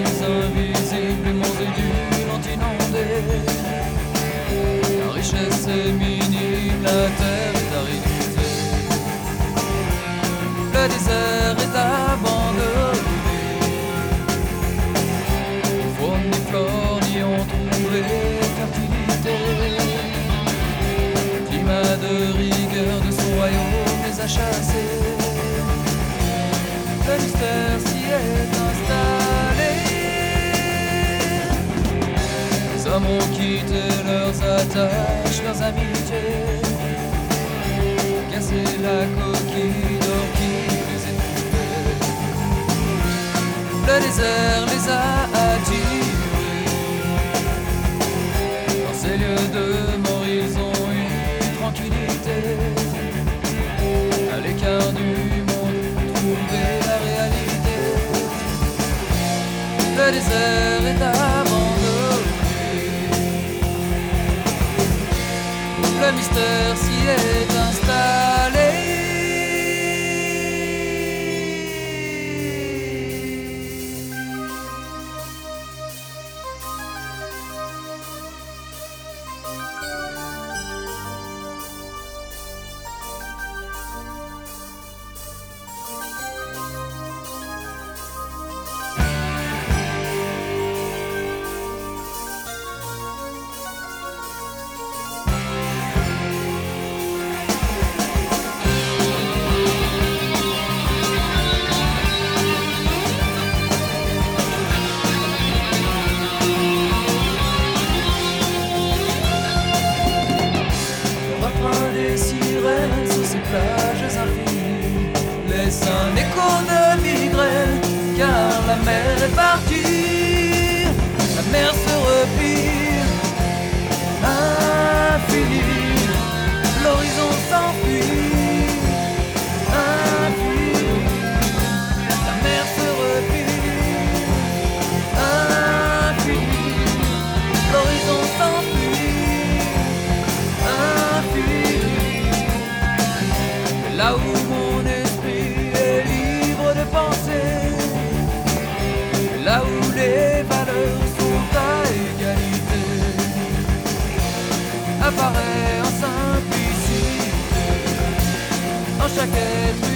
plus invisibles, immenses et dunes inondées. La richesse est minime, la terre est aridité. Le désert est abandonné. Ni faune ni flore n'y ont trouvé fertilité. Le climat de rigueur de son royaume les a chassés. Le mystère s'y est installé. Les hommes ont quitté leurs attaches, leurs amitiés, cassé la coquille d'or qui les étouffait. Le désert les a attirés. Dans ces lieux de mort ils ont eu tranquillité. À l'écart du monde, trouver la réalité. Le désert est abandonné. Le mystère s'y est installé. Plages infinies laisse un écho de migraine, car la mer est partie, la mer se replie, infini, l'horizon s'enfuit, infini, la mer se replie, infini, l'horizon s'enfuit, infini. Là où mon esprit est libre de penser, là où les valeurs sont à égalité, apparaît en simplicité, en chaque être